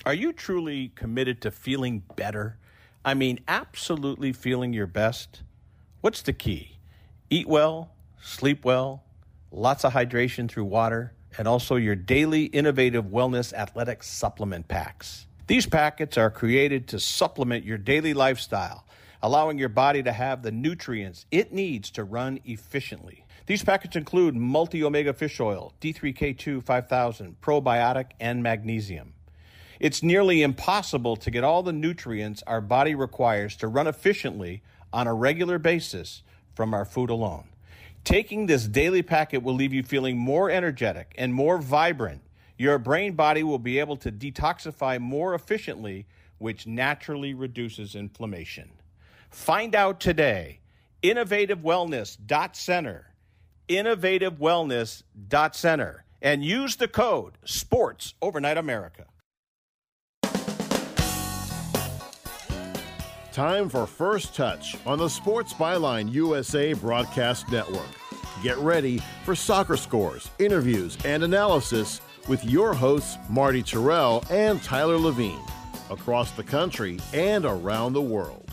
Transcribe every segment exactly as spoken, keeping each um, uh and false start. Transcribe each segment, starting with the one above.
Are you truly committed to feeling better? I mean, absolutely feeling your best? What's the key? Eat well, sleep well, lots of hydration through water, and also your daily innovative wellness athletic supplement packs. These packets are created to supplement your daily lifestyle, allowing your body to have the nutrients it needs to run efficiently. These packets include multi-omega fish oil, D three K two five thousand, probiotic, and magnesium. It's nearly impossible to get all the nutrients our body requires to run efficiently on a regular basis from our food alone. Taking this daily packet will leave you feeling more energetic and more vibrant. Your brain body will be able to detoxify more efficiently, which naturally reduces inflammation. Find out today. innovative wellness dot center. innovative wellness dot center. And use the code SPORTS Overnight America. Time for First Touch on the Sports Byline U S A Broadcast Network. Get ready for soccer scores, interviews, and analysis with your hosts Marty Terrell and Tyler Levine across the country and around the world.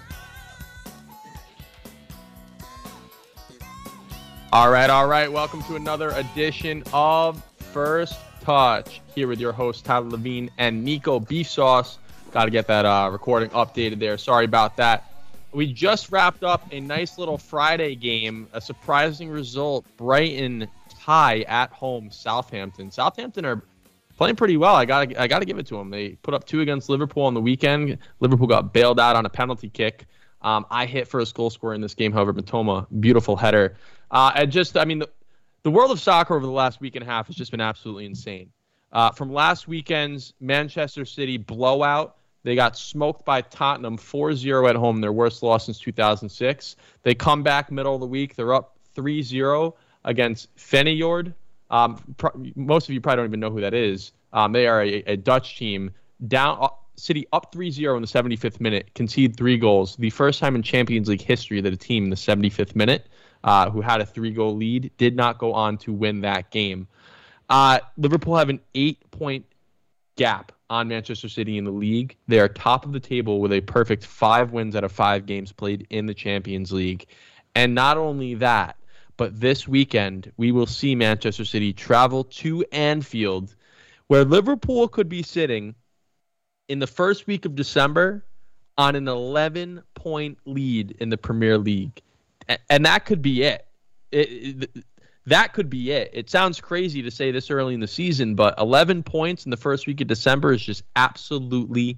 All right, all right. Welcome to another edition of First Touch here with your hosts Tyler Levine and Nico Beef Sauce. Got to get that uh, recording updated there. Sorry about that. We just wrapped up a nice little Friday game, a surprising result. Brighton tie at home Southampton. Southampton are playing pretty well. I got I got to give it to them. They put up two against Liverpool on the weekend. Liverpool got bailed out on a penalty kick. Um, I hit first goal scorer in this game, however, Matoma, beautiful header. Uh, and just, I mean, the, the world of soccer over the last week and a half has just been absolutely insane. Uh, from last weekend's Manchester City blowout, they got smoked by Tottenham four zero at home, their worst loss since two thousand six. They come back middle of the week. They're up three zero against Feyenoord. Um, pr- most of you probably don't even know who that is. Um, they are a, a Dutch team. Down uh, City up three zero in the seventy-fifth minute, concede three goals. The first time in Champions League history that a team in the seventy-fifth minute uh, who had a three-goal lead did not go on to win that game. Uh, Liverpool have an eight-point gap on Manchester City in the league. They are top of the table with a perfect five wins out of five games played in the Champions League. And not only that, but this weekend we will see Manchester City travel to Anfield, where Liverpool could be sitting in the first week of December on an eleven-point lead in the Premier League. And that could be it. It, it. That could be it. It sounds crazy to say this early in the season, but eleven points in the first week of December is just absolutely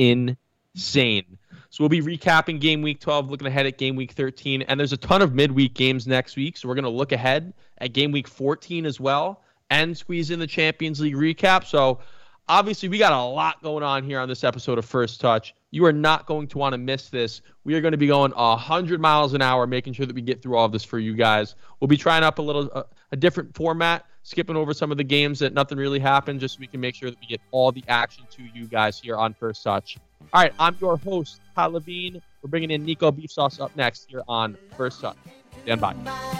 insane. So we'll be recapping game week twelve, looking ahead at game week thirteen, and there's a ton of midweek games next week, so we're going to look ahead at game week fourteen as well and squeeze in the Champions League recap. So obviously we got a lot going on here on this episode of First Touch. You are not going to want to miss this. We are going to be going one hundred miles an hour, making sure that we get through all of this for you guys. We'll be trying up a little uh, a different format, skipping over some of the games that nothing really happened, just so we can make sure that we get all the action to you guys here on First Touch. All right, I'm your host, Ty Levine. We're bringing in Nico Beef Sauce up next here on First Touch. Stand by.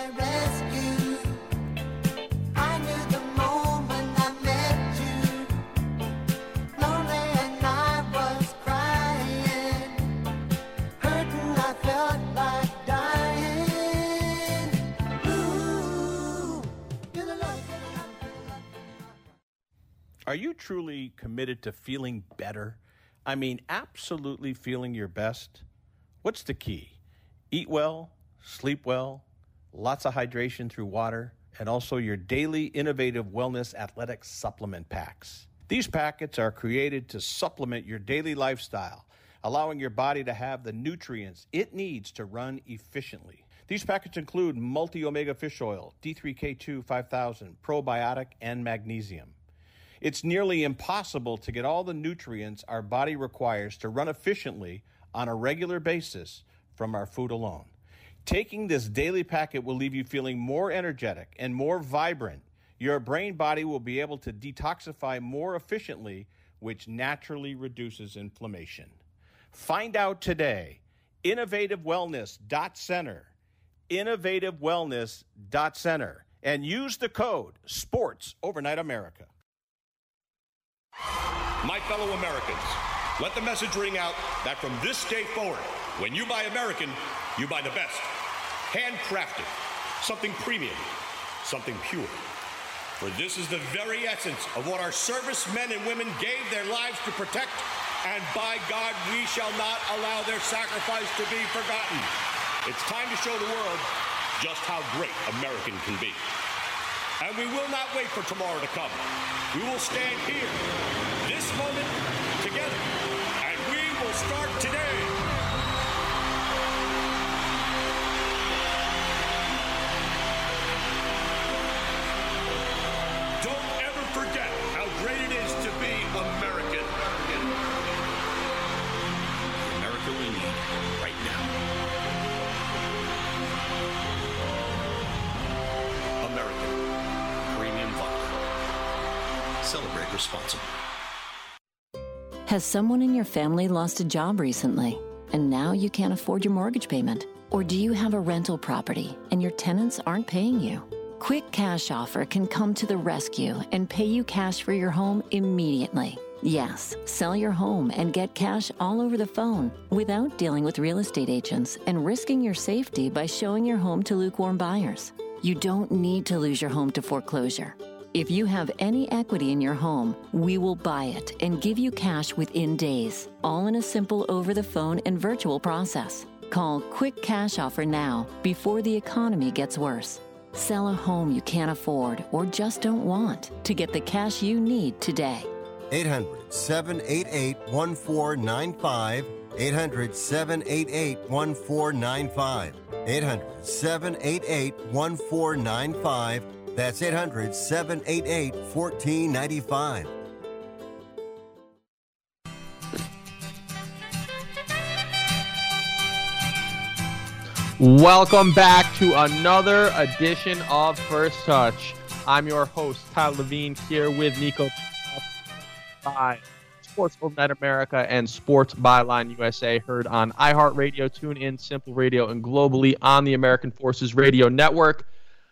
Are you truly committed to feeling better? I mean, absolutely feeling your best? What's the key? Eat well, sleep well, lots of hydration through water, and also your daily innovative wellness athletic supplement packs. These packets are created to supplement your daily lifestyle, allowing your body to have the nutrients it needs to run efficiently. These packets include multi-omega fish oil, D three K two five thousand, probiotic, and magnesium. It's nearly impossible to get all the nutrients our body requires to run efficiently on a regular basis from our food alone. Taking this daily packet will leave you feeling more energetic and more vibrant. Your brain body will be able to detoxify more efficiently, which naturally reduces inflammation. Find out today. innovative wellness dot center. innovative wellness dot center. And use the code SPORTS Overnight America. My fellow Americans, let the message ring out that from this day forward, when you buy American, you buy the best. Handcrafted, something premium, something pure. For this is the very essence of what our servicemen and women gave their lives to protect, and by God, we shall not allow their sacrifice to be forgotten. It's time to show the world just how great American can be. And we will not wait for tomorrow to come. We will stand here, this moment, together, and we will start today. Don't ever forget how great it is to be American. The America we need right now. American Premium Vodka. Celebrate responsibly. Has someone in your family lost a job recently, and now you can't afford your mortgage payment? Or do you have a rental property and your tenants aren't paying you? Quick Cash Offer can come to the rescue and pay you cash for your home immediately. Yes, sell your home and get cash all over the phone without dealing with real estate agents and risking your safety by showing your home to lukewarm buyers. You don't need to lose your home to foreclosure. If you have any equity in your home, we will buy it and give you cash within days, all in a simple over-the-phone and virtual process. Call Quick Cash Offer now before the economy gets worse. Sell a home you can't afford or just don't want to get the cash you need today. eight hundred, seven eight eight, one four nine five. eight hundred, seven eight eight, one four nine five. eight hundred, seven eight eight, one four nine five. That's eight hundred, seven eight eight, one four nine five. Welcome back to another edition of First Touch. I'm your host, Tyler Levine, here with Nico by Sports Net America and Sports Byline U S A, heard on iHeartRadio, TuneIn, Simple Radio, and globally on the American Forces Radio Network.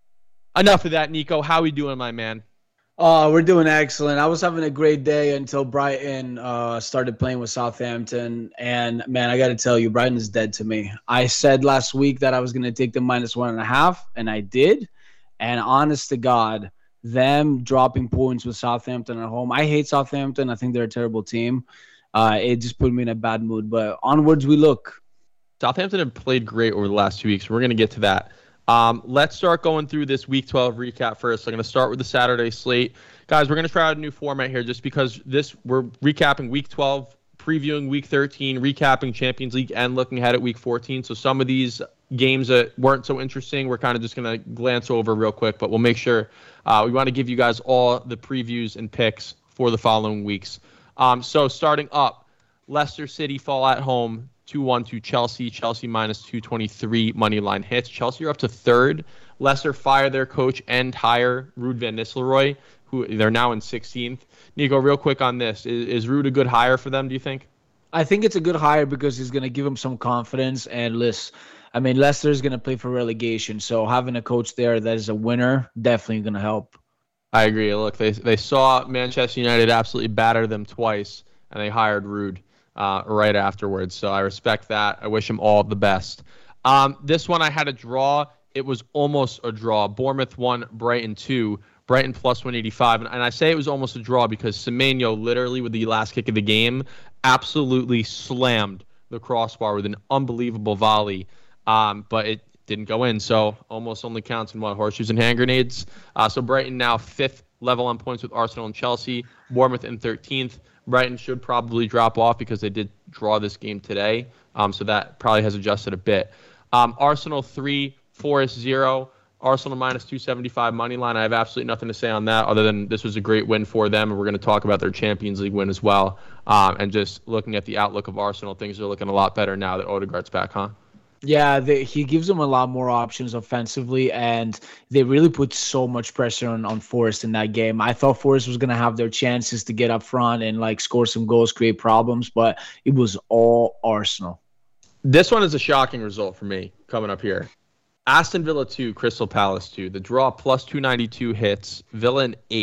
Enough of that, Nico. How we doing, my man? Oh, we're doing excellent. I was having a great day until Brighton uh, started playing with Southampton. And, man, I got to tell you, Brighton is dead to me. I said last week that I was going to take the minus one and a half, and I did. And honest to God, them dropping points with Southampton at home. I hate Southampton. I think they're a terrible team. Uh, it just put me in a bad mood. But onwards we look. Southampton have played great over the last two weeks. We're going to get to that. Um, let's start going through this Week twelve recap first. I'm going to start with the Saturday slate. Guys, we're going to try out a new format here just because this we're recapping Week twelve, previewing Week thirteen, recapping Champions League, and looking ahead at Week fourteen. So some of these games that weren't so interesting, we're kind of just going to glance over real quick, but we'll make sure uh, we want to give you guys all the previews and picks for the following weeks. Um, so starting up, Leicester City fall at home two one to Chelsea. Chelsea minus two twenty-three money line hits. Chelsea are up to third. Leicester fire their coach and hire Ruud van Nistelrooy, who they're now in sixteenth. Nico, real quick on this. Is, is Ruud a good hire for them, do you think? I think it's a good hire because he's going to give them some confidence. And listen, I mean, Leicester is going to play for relegation. So having a coach there that is a winner, definitely going to help. I agree. Look, they they saw Manchester United absolutely batter them twice, and they hired Ruud uh, right afterwards. So I respect that. I wish him all the best. Um, this one I had a draw. It was almost a draw. Bournemouth one, Brighton two. Brighton plus one eighty-five. And, and I say it was almost a draw because Semenyo, literally with the last kick of the game, absolutely slammed the crossbar with an unbelievable volley. Um, but it didn't go in. So almost only counts in what, horseshoes and hand grenades. Uh, so Brighton now fifth level on points with Arsenal and Chelsea. Bournemouth in thirteenth. Brighton should probably drop off because they did draw this game today. Um, so that probably has adjusted a bit. Um, Arsenal three, Forest zero. Arsenal minus two seventy-five money line. I have absolutely nothing to say on that other than this was a great win for them, and we're going to talk about their Champions League win as well. Um, and just looking at the outlook of Arsenal, things are looking a lot better now that Odegaard's back, huh? Yeah, they, he gives them a lot more options offensively, and they really put so much pressure on, on Forest in that game. I thought Forest was going to have their chances to get up front and like score some goals, create problems, but it was all Arsenal. This one is a shocking result for me coming up here. Aston Villa two, Crystal Palace two. The draw plus two ninety-two hits. Villa in eighth.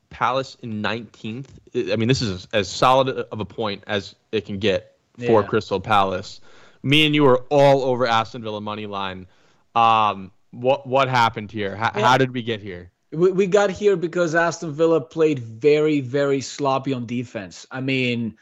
Palace in nineteenth. I mean, this is as solid of a point as it can get for yeah. Crystal Palace. Me and you were all over Aston Villa money line. Um, what what happened here? How, yeah. how did we get here? We we got here because Aston Villa played very, very sloppy on defense. I mean,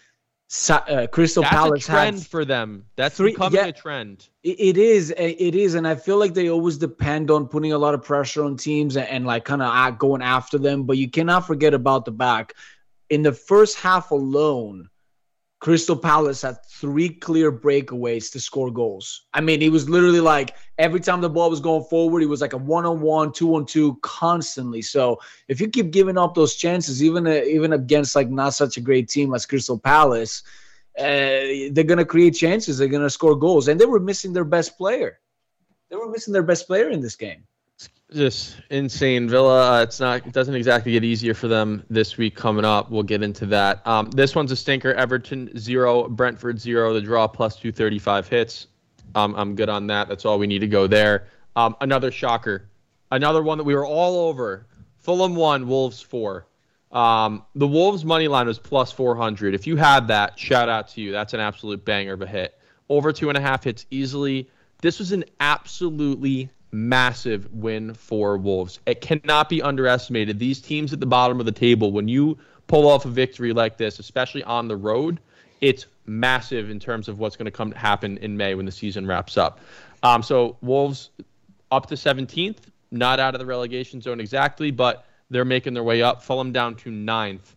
uh, Crystal That's Palace a trend had for them. That's three, becoming yeah, a trend. It is, it is, and I feel like they always depend on putting a lot of pressure on teams and, and like kind of going after them. But you cannot forget about the back. In the first half alone, Crystal Palace had three clear breakaways to score goals. I mean, it was literally like every time the ball was going forward, it was like a one-on-one, two-on-two constantly. So if you keep giving up those chances, even uh, even against like not such a great team as Crystal Palace, uh, they're going to create chances. They're going to score goals. And they were missing their best player. They were missing their best player in this game. Just insane. Villa, uh, it's not. It doesn't exactly get easier for them this week coming up. We'll get into that. Um, this one's a stinker. Everton zero, Brentford zero. The draw plus two thirty-five hits. Um, I'm good on that. That's all we need to go there. Um, another shocker. Another one that we were all over. Fulham one, Wolves four. Um, the Wolves money line was plus four hundred. If you had that, shout out to you. That's an absolute banger of a hit. Over two and a half hits easily. This was an absolutely massive win for Wolves. It cannot be underestimated. These teams at the bottom of the table, when you pull off a victory like this, especially on the road, it's massive in terms of what's going to come happen in May when the season wraps up. Um, so Wolves up to seventeenth, not out of the relegation zone exactly, but they're making their way up. Fulham down to ninth.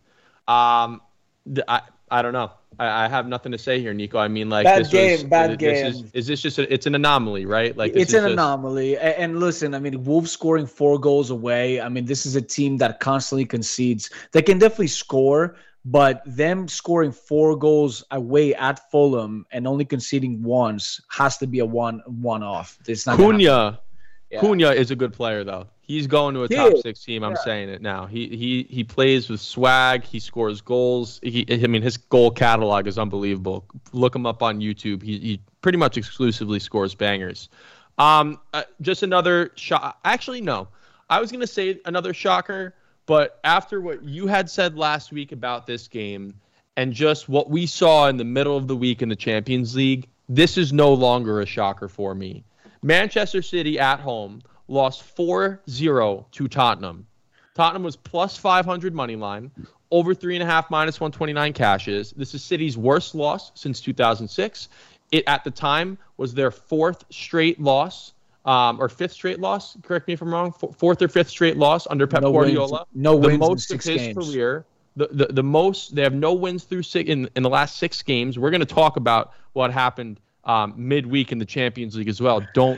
Um, I I don't know. I, I have nothing to say here, Nico. I mean, like bad this game, was, bad this game. Is, is this just a, it's an anomaly, right? Like this it's is an just, anomaly. And, and listen, I mean, Wolves scoring four goals away. I mean, this is a team that constantly concedes. They can definitely score, but them scoring four goals away at Fulham and only conceding once has to be a one one off. It's not Cunha. Yeah. Cunha is a good player, though. He's going to a He top is. six team. I'm Yeah. saying it now. He he he plays with swag. He scores goals. He, I mean, his goal catalog is unbelievable. Look him up on YouTube. He he pretty much exclusively scores bangers. Um, uh, just another shot. Actually, no. I was gonna say another shocker, but after what you had said last week about this game and just what we saw in the middle of the week in the Champions League, this is no longer a shocker for me. Manchester City at home lost four zero to Tottenham. Tottenham was plus five hundred money line, over three and a half minus one twenty-nine cashes. This is City's worst loss since two thousand six. It, at the time, was their fourth straight loss, um, or fifth straight loss. Correct me if I'm wrong. Fourth or fifth straight loss under Pep No Guardiola. wins, no the wins most in six of his games. career. The, the the most. They have no wins through six, in in the last six games. We're going to talk about what happened Um, midweek in the Champions League as well. Don't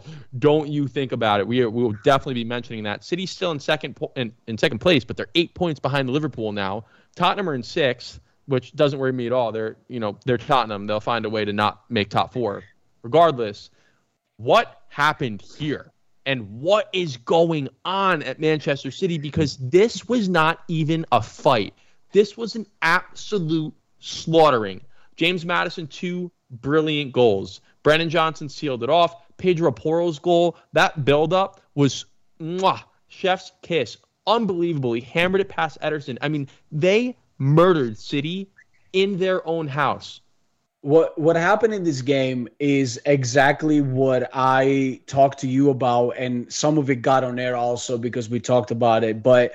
don't you think about it. We are, we will definitely be mentioning that. City's still in second po- in, in second place, but they're eight points behind Liverpool now. Tottenham are in sixth, which doesn't worry me at all. They're you know they're Tottenham. They'll find a way to not make top four. Regardless, what happened here and what is going on at Manchester City? Because this was not even a fight. This was an absolute slaughtering. James Maddison, two brilliant goals. Brennan Johnson sealed it off. Pedro Porro's goal, that buildup was mwah, chef's kiss. Unbelievable. He hammered it past Ederson. I mean, they murdered City in their own house. What what happened in this game is exactly what I talked to you about, and some of it got on air also because we talked about it. But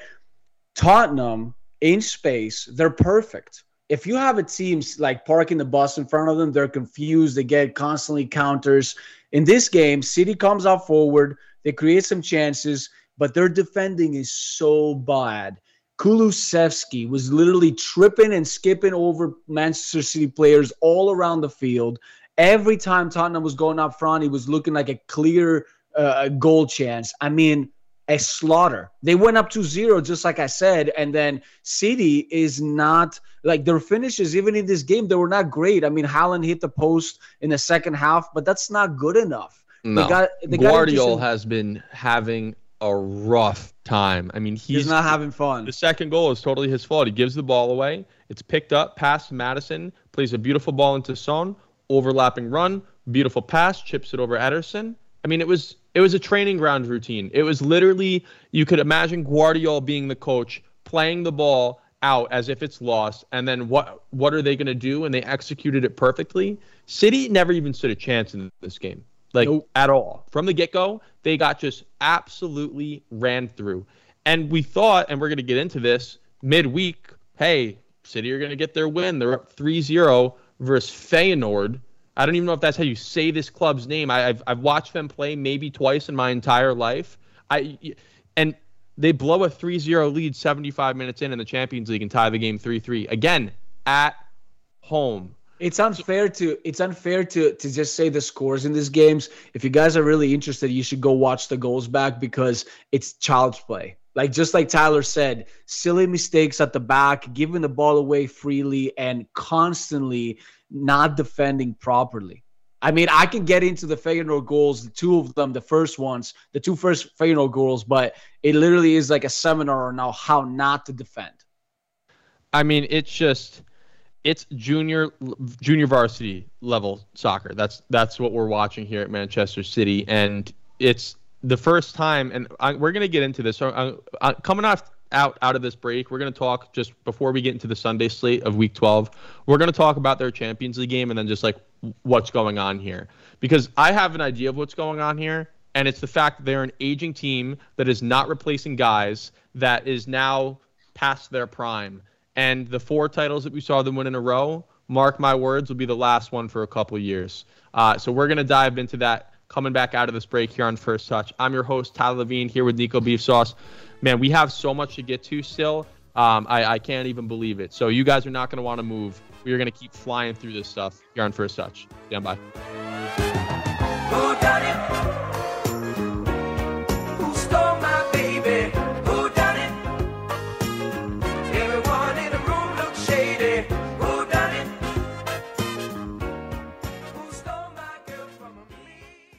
Tottenham, in space, they're perfect. If you have a team like parking the bus in front of them, they're confused. They get constantly counters. In this game, City comes out forward. They create some chances, but their defending is so bad. Kulusevski was literally tripping and skipping over Manchester City players all around the field. Every time Tottenham was going up front, he was looking like a clear uh, goal chance. I mean, a slaughter. They went up two zero, just like I said, and then City is not like their finishes, even in this game, they were not great. I mean, Haaland hit the post in the second half, but that's not good enough. No. They got, they Guardiola got has been having a rough time. I mean, he's, he's not having fun. The second goal is totally his fault. He gives the ball away. It's picked up past Maddison, plays a beautiful ball into Son, overlapping run, beautiful pass, chips it over Ederson. I mean, it was it was a training ground routine. It was literally, you could imagine Guardiola being the coach, playing the ball out as if it's lost, and then what what are they going to do? And they executed it perfectly. City never even stood a chance in this game, like nope. at all. From the get-go, they got just absolutely ran through. And we thought, and we're going to get into this, midweek, hey, City are going to get their win. They're up three zero versus Feyenoord. I don't even know if that's how you say this club's name. I, I've I've watched them play maybe twice in my entire life. I and they blow a three zero lead seventy-five minutes in in the Champions League and tie the game three three. Again, at home. It's unfair to it's unfair to to just say the scores in these games. If you guys are really interested, you should go watch the goals back because it's child's play. Like just like Tyler said, silly mistakes at the back, giving the ball away freely and constantly not defending properly. I mean, I can get into the Feyenoord goals, the two of them, the first ones, the two first Feyenoord goals, but it literally is like a seminar on now how not to defend. I mean, it's just it's junior junior varsity level soccer. That's that's what we're watching here at Manchester City, and it's the first time, and I, we're going to get into this. So, uh, uh, coming off out out of this break, we're going to talk just before we get into the Sunday slate of Week twelve. We're going to talk about their Champions League game and then just like what's going on here, because I have an idea of what's going on here, and it's the fact that they're an aging team that is not replacing guys that is now past their prime. And the four titles that we saw them win in a row, mark my words, will be the last one for a couple of years. Uh, so we're going to dive into that coming back out of this break here on First Touch. I'm your host, Tyler Levine, here with Nico Beef Sauce. Man, we have so much to get to still. Um, I, I can't even believe it. So you guys are not going to want to move. We are going to keep flying through this stuff here on First Touch. Stand by. Who done it? Who stole my baby? Who done it? Everyone in the room looks shady. Who done it? Who stole my girl from me?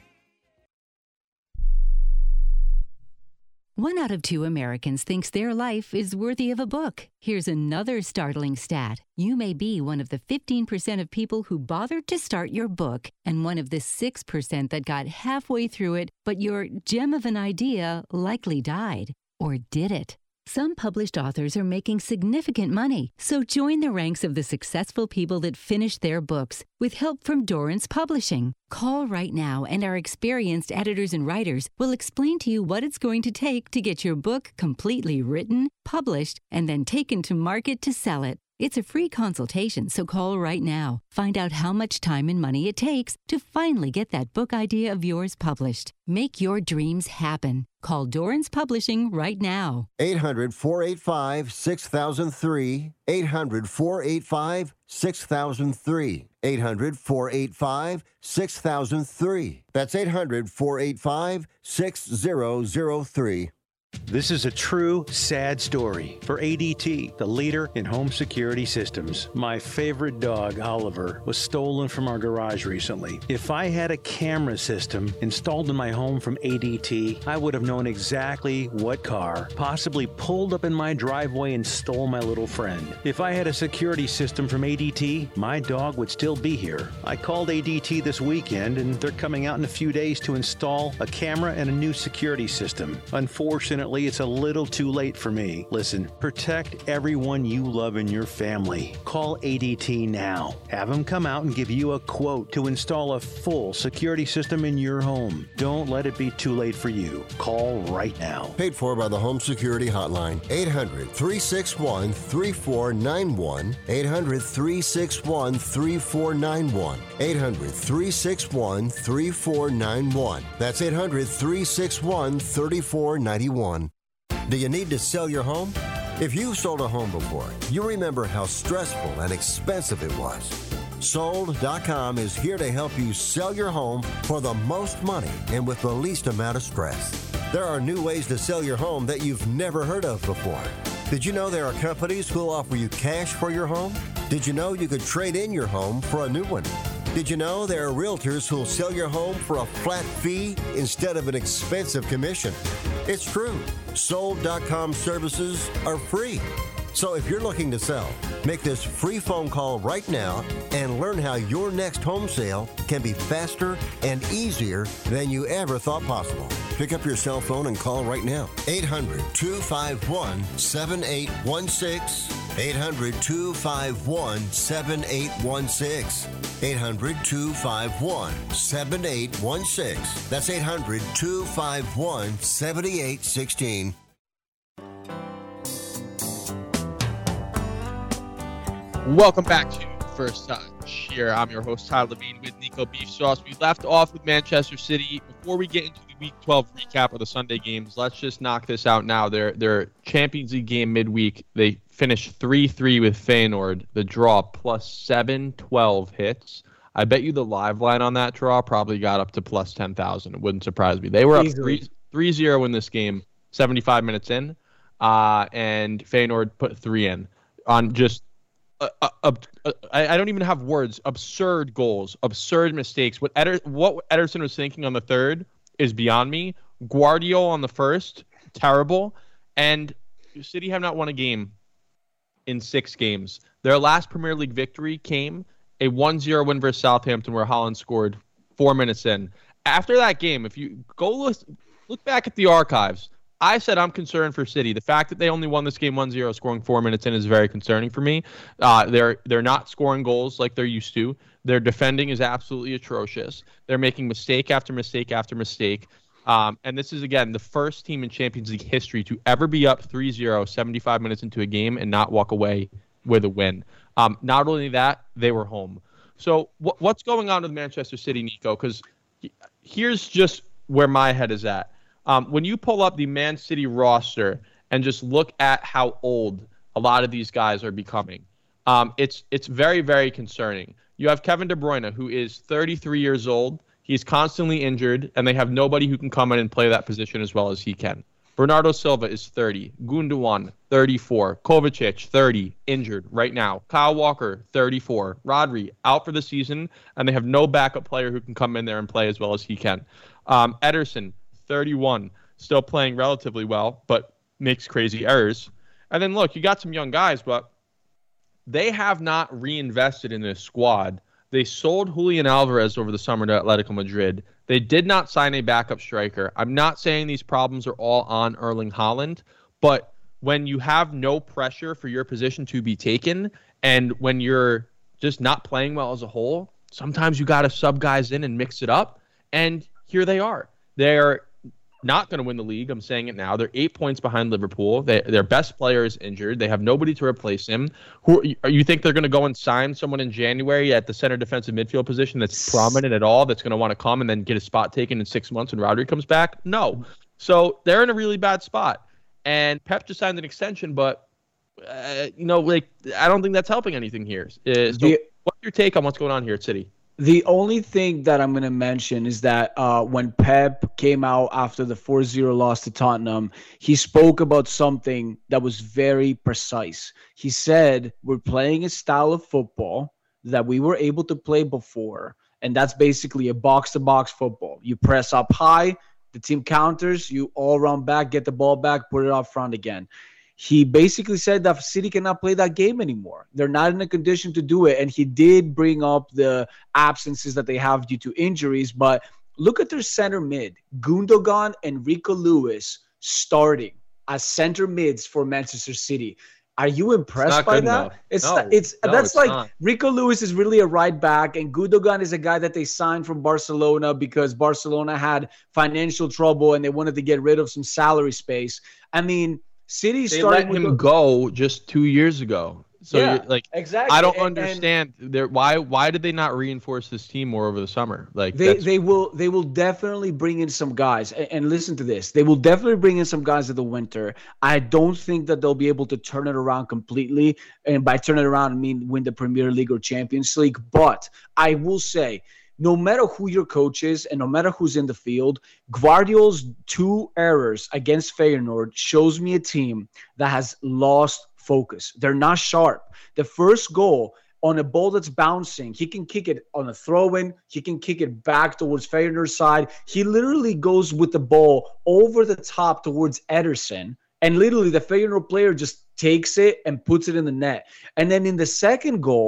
One out of two Americans thinks their life is worthy of a book. Here's another startling stat. You may be one of the fifteen percent of people who bothered to start your book and one of the six percent that got halfway through it, but your gem of an idea likely died. Or did it? Some published authors are making significant money, so join the ranks of the successful people that finished their books with help from Dorrance Publishing. Call right now and our experienced editors and writers will explain to you what it's going to take to get your book completely written, published, and then taken to market to sell it. It's a free consultation, so call right now. Find out how much time and money it takes to finally get that book idea of yours published. Make your dreams happen. Call Dorrance Publishing right now. eight hundred, four eight five, six thousand three. eight hundred, four eight five, six thousand three. eight hundred, four eight five, six thousand three. That's eight hundred, four eight five, six thousand three. This is a true, sad story for A D T, the leader in home security systems. My favorite dog, Oliver, was stolen from our garage recently. If I had a camera system installed in my home from A D T, I would have known exactly what car possibly pulled up in my driveway and stole my little friend. If I had a security system from A D T, my dog would still be here. I called A D T this weekend, and they're coming out in a few days to install a camera and a new security system. Unfortunately, it's a little too late for me. Listen, protect everyone you love in your family. Call A D T now. Have them come out and give you a quote to install a full security system in your home. Don't let it be too late for you. Call right now. Paid for by the Home Security Hotline. eight hundred, three six one, three four nine one. eight hundred, three six one, three four nine one. eight hundred, three six one, three four nine one. That's eight hundred, three six one, three four nine one. Do you need to sell your home? If you've sold a home before, you remember how stressful and expensive it was. Sold dot com is here to help you sell your home for the most money and with the least amount of stress. There are new ways to sell your home that you've never heard of before. Did you know there are companies who'll offer you cash for your home? Did you know you could trade in your home for a new one? Did you know there are realtors who'll sell your home for a flat fee instead of an expensive commission? It's true. Sold dot com services are free. So if you're looking to sell, make this free phone call right now and learn how your next home sale can be faster and easier than you ever thought possible. Pick up your cell phone and call right now. eight hundred, two five one, seven eight one six. eight hundred, two five one, seven eight one six. eight hundred, two five one, seven eight one six. That's eight hundred, two five one, seven eight one six. Welcome back to First Touch. Here, I'm your host, Tyler Levine, with Nico Beef Sauce. We left off with Manchester City. Before we get into the Week twelve recap of the Sunday games, let's just knock this out now. Their their Champions League game midweek, they finished three three with Feyenoord. The draw plus seven twelve hits. I bet you the live line on that draw probably got up to plus ten thousand. It wouldn't surprise me. They were up three zero in this game, seventy-five minutes in, uh, and Feyenoord put three in on just Uh, uh, uh, uh, I, I don't even have words. Absurd goals, absurd mistakes. What Eder, what Ederson was thinking on the third is beyond me. Guardiola on the first, terrible. And City have not won a game in six games. Their last Premier League victory came a one zero win versus Southampton, where Haaland scored four minutes in. After that game, if you go look, look back at the archives, I said I'm concerned for City. The fact that they only won this game one zero, scoring four minutes in, is very concerning for me. Uh, they're they're not scoring goals like they're used to. Their defending is absolutely atrocious. They're making mistake after mistake after mistake. Um, and this is, again, the first team in Champions League history to ever be up three zero, seventy-five minutes into a game and not walk away with a win. Um, not only that, they were home. So wh- what's going on with Manchester City, Nico? Because here's just where my head is at. Um, when you pull up the Man City roster and just look at how old a lot of these guys are becoming, um, it's it's very, very concerning. You have Kevin De Bruyne, who is thirty-three years old. He's constantly injured, and they have nobody who can come in and play that position as well as he can. Bernardo Silva is thirty. Gundogan, thirty-four. Kovacic, thirty, injured right now. Kyle Walker, thirty-four. Rodri, out for the season, and they have no backup player who can come in there and play as well as he can. Um, Ederson, thirty-one, still playing relatively well, but makes crazy errors. And then, look, you got some young guys, but they have not reinvested in this squad. They sold Julian Alvarez over the summer to Atletico Madrid. They did not sign a backup striker. I'm not saying these problems are all on Erling Haaland, but when you have no pressure for your position to be taken, and when you're just not playing well as a whole, sometimes you got to sub guys in and mix it up. And here they are. They're not going to win the league. I'm saying it now. They're eight points behind Liverpool. They, their best player is injured. They have nobody to replace him. Who you think they're going to go and sign someone in January at the center defensive midfield position that's prominent at all, that's going to want to come and then get a spot taken in six months when Rodri comes back? No. So they're in a really bad spot. And Pep just signed an extension, but uh, you know, like I don't think that's helping anything here. Uh, so the, what's your take on what's going on here at City? The only thing that I'm going to mention is that uh, when Pep came out after the four zero loss to Tottenham, he spoke about something that was very precise. He said, we're playing a style of football that we were able to play before, and that's basically a box-to-box football. You press up high, the team counters, you all run back, get the ball back, put it up front again. He basically said that City cannot play that game anymore. They're not in a condition to do it. And he did bring up the absences that they have due to injuries. But look at their center mid. Gundogan and Rico Lewis starting as center mids for Manchester City. Are you impressed by that? Enough. It's no, it's no, that's it's like not. Rico Lewis is really a right back, and Gundogan is a guy that they signed from Barcelona because Barcelona had financial trouble and they wanted to get rid of some salary space. I mean, City they started let him the, go just two years ago. So yeah, you're, like exactly. I don't and, understand there why why did they not reinforce this team more over the summer? Like they they will they will definitely bring in some guys. And, and listen to this. They will definitely bring in some guys in the winter. I don't think that they'll be able to turn it around completely. And by turn it around, I mean win the Premier League or Champions League. But I will say, no matter who your coach is and no matter who's in the field, Guardiola's two errors against Feyenoord shows me a team that has lost focus. They're not sharp. The first goal on a ball that's bouncing, he can kick it on a throw-in. He can kick it back towards Feyenoord's side. He literally goes with the ball over the top towards Ederson, and literally the Feyenoord player just takes it and puts it in the net. And then in the second goal,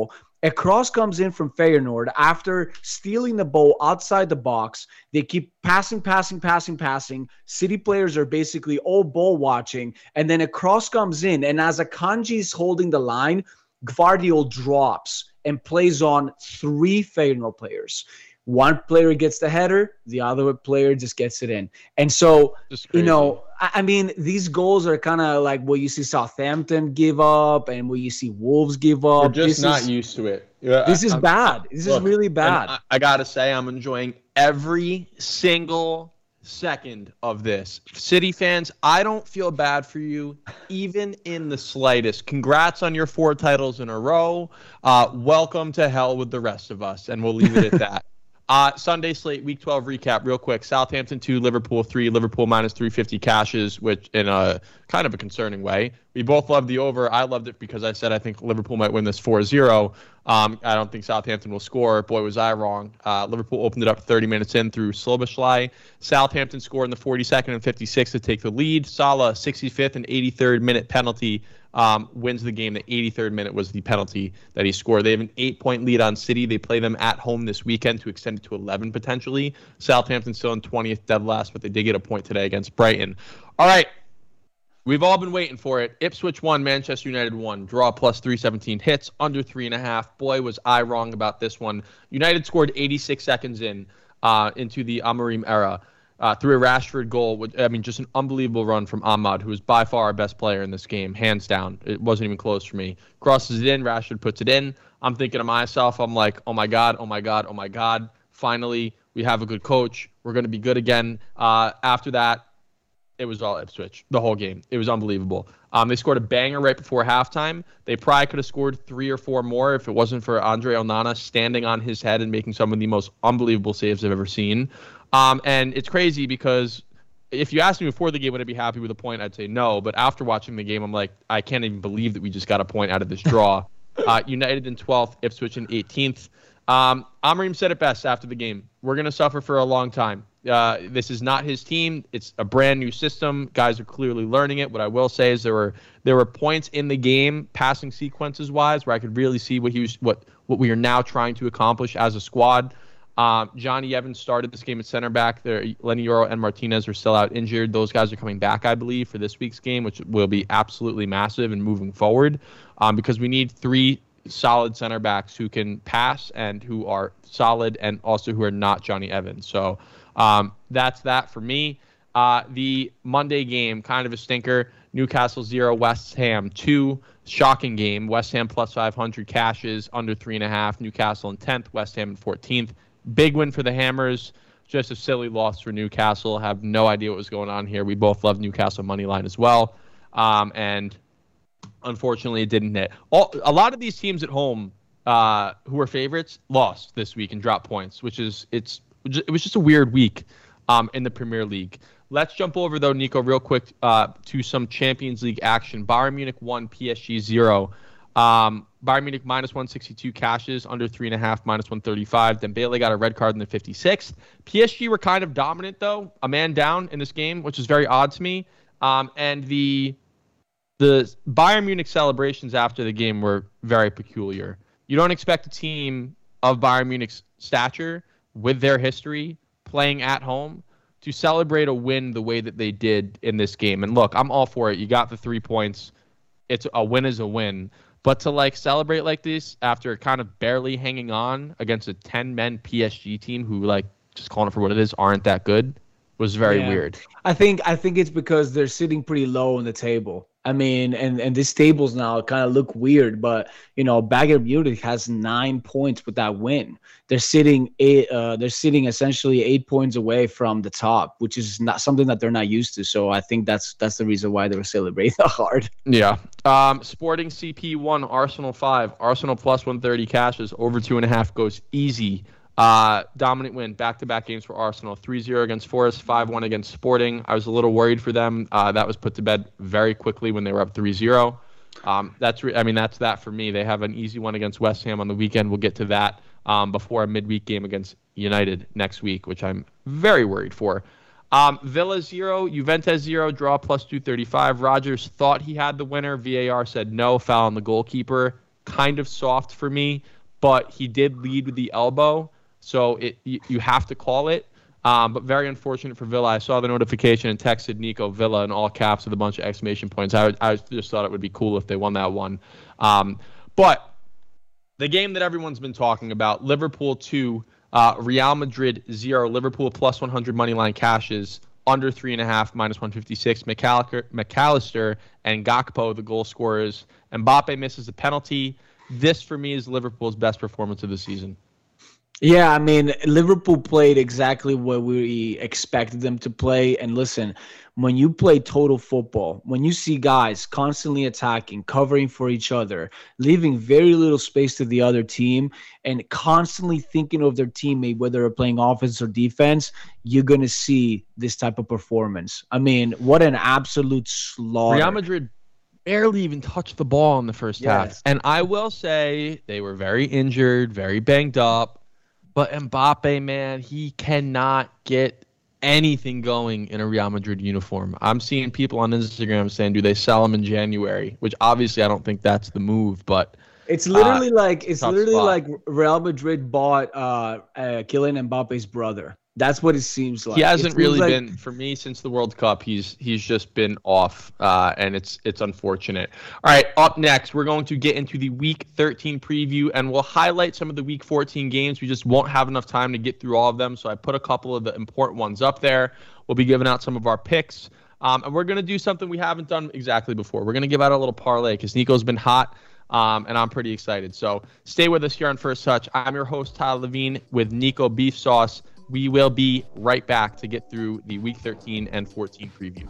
A cross comes in from Feyenoord after stealing the ball outside the box. They keep passing, passing, passing, passing. City players are basically all ball watching. And then a cross comes in. And as Akanji is holding the line, Gvardiol drops and plays on three Feyenoord players. One player gets the header, the other player just gets it in. And so, you know, I, I mean, these goals are kind of like what you see Southampton give up and what you see Wolves give up. We're just this not is, used to it. Yeah, this is I'm, bad. This look, is really bad. I, I got to say, I'm enjoying every single second of this. City fans, I don't feel bad for you, even in the slightest. Congrats on your four titles in a row. Uh, welcome to hell with the rest of us, and we'll leave it at that. Uh, Sunday slate, week twelve recap, real quick. Southampton two, Liverpool three, Liverpool minus three fifty cashes, which in a kind of a concerning way. We both loved the over. I loved it because I said I think Liverpool might win this four zero. Um, I don't think Southampton will score. Boy, was I wrong. Uh, Liverpool opened it up thirty minutes in through Sloboslai. Southampton scored in the forty-second and fifty-sixth to take the lead. Salah, sixty-fifth and eighty-third minute penalty. Um, wins the game. The eighty-third minute was the penalty that he scored. They have an eight-point lead on City. They play them at home this weekend to extend it to eleven potentially. Southampton still in twentieth, dead last, but they did get a point today against Brighton. All right. We've all been waiting for it. Ipswich won, Manchester United won. Draw plus three seventeen hits, under three and a half. Boy, was I wrong about this one. United scored eighty-six seconds in uh, into the Amorim era. Uh, through a Rashford goal, which, I mean, just an unbelievable run from Ahmad, who is by far our best player in this game, hands down. It wasn't even close for me. Crosses it in, Rashford puts it in. I'm thinking to myself, I'm like, oh my God, oh my God, oh my God. Finally, we have a good coach. We're going to be good again. Uh, after that, it was all Ipswich, the whole game. It was unbelievable. Um, they scored a banger right before halftime. They probably could have scored three or four more if it wasn't for Andre Onana standing on his head and making some of the most unbelievable saves I've ever seen. Um, and it's crazy because if you asked me before the game, would I be happy with a point? I'd say no. But after watching the game, I'm like, I can't even believe that we just got a point out of this draw. uh, United in twelfth, Ipswich in eighteenth. Um, Amorim said it best after the game. We're going to suffer for a long time. Uh, this is not his team. It's a brand new system. Guys are clearly learning it. What I will say is there were there were points in the game, passing sequences wise, where I could really see what he was what what we are now trying to accomplish as a squad. Um, Johnny Evans started this game at center back. There, Lenny Yoro and Martinez are still out injured. Those guys are coming back, I believe, for this week's game, which will be absolutely massive and moving forward, um, because we need three solid center backs who can pass and who are solid and also who are not Johnny Evans. So um, that's that for me. Uh, the Monday game, kind of a stinker. Newcastle zero, West Ham two. Shocking game. West Ham plus five hundred cashes, under three and a half. Newcastle in tenth, West Ham in fourteenth. Big win for the Hammers. Just a silly loss for Newcastle. Have no idea what was going on here. We both love Newcastle money line as well. Um, and unfortunately, it didn't hit. All, a lot of these teams at home uh, who are favorites lost this week and dropped points, which is it's it was just a weird week um, in the Premier League. Let's jump over, though, Nico, real quick uh, to some Champions League action. Bayern Munich one, P S G zero. Um, Bayern Munich minus one sixty-two cashes, under three and a half, minus one thirty-five. Dembele got a red card in the fifty-sixth. P S G were kind of dominant, though, a man down in this game, which is very odd to me. Um, and the the Bayern Munich celebrations after the game were very peculiar. You don't expect a team of Bayern Munich's stature, with their history, playing at home, to celebrate a win the way that they did in this game. And look, I'm all for it. You got the three points. It's a win is a win. But to like celebrate like this after kind of barely hanging on against a ten-man P S G team who, like, just calling it for what it is, aren't that good, was very Yeah. weird. I think I think it's because they're sitting pretty low on the table. I mean, and, and these tables now kind of look weird, but you know, Bayern Munich has nine points with that win. They're sitting eight. Uh, they're sitting essentially eight points away from the top, which is not something that they're not used to. So I think that's that's the reason why they were celebrating hard. Yeah. Um, Sporting C P one, Arsenal five. Arsenal plus one thirty cashes, over two and a half goes easy. Uh, dominant win, back-to-back games for Arsenal. three zero against Forest, five one against Sporting. I was a little worried for them. Uh, that was put to bed very quickly when they were up three zero. Um, that's re- I mean, that's that for me. They have an easy one against West Ham on the weekend. We'll get to that um, before a midweek game against United next week, which I'm very worried for. Um, Villa zero, Juventus zero, draw plus two thirty-five. Rodgers thought he had the winner. V A R said no, foul on the goalkeeper. Kind of soft for me. but he did lead with the elbow, so it you, you have to call it. Um, but very unfortunate for Villa. I saw the notification and texted Nico Villa in all caps with a bunch of exclamation points. I, I just thought it would be cool if they won that one. Um, but the game that everyone's been talking about, Liverpool two, uh, Real Madrid zero. Liverpool plus one hundred money line cashes, under three and a half, minus one fifty-six. McAllister, McAllister and Gakpo, the goal scorers. Mbappe misses a penalty. This, for me, is Liverpool's best performance of the season. Yeah, I mean, Liverpool played exactly what we expected them to play. And listen, when you play total football, when you see guys constantly attacking, covering for each other, leaving very little space to the other team, and constantly thinking of their teammate, whether they're playing offense or defense, you're going to see this type of performance. I mean, what an absolute slaughter. Real Madrid barely even touched the ball in the first Yes. half. And I will say they were very injured, very banged up. But Mbappe, man, he cannot get anything going in a Real Madrid uniform. I'm seeing people on Instagram saying, do they sell him in January? Which obviously I don't think that's the move, but It's literally uh, like it's tough literally spot. like Real Madrid bought uh, uh Kylian Mbappe's brother. That's what it seems like. he It hasn't seems really like- been, for me, since the World Cup. He's he's just been off, uh, and it's it's unfortunate. All right, up next, we're going to get into the Week thirteen preview, and we'll highlight some of the Week fourteen games. We just won't have enough time to get through all of them, so I put a couple of the important ones up there. We'll be giving out some of our picks, um, and we're going to do something we haven't done exactly before. We're going to give out a little parlay because Nico's been hot. Um, and I'm pretty excited. So stay with us here on First Touch. I'm your host, Tyler Levine, with Nico Beef Sauce. We will be right back to get through the Week thirteen and fourteen preview.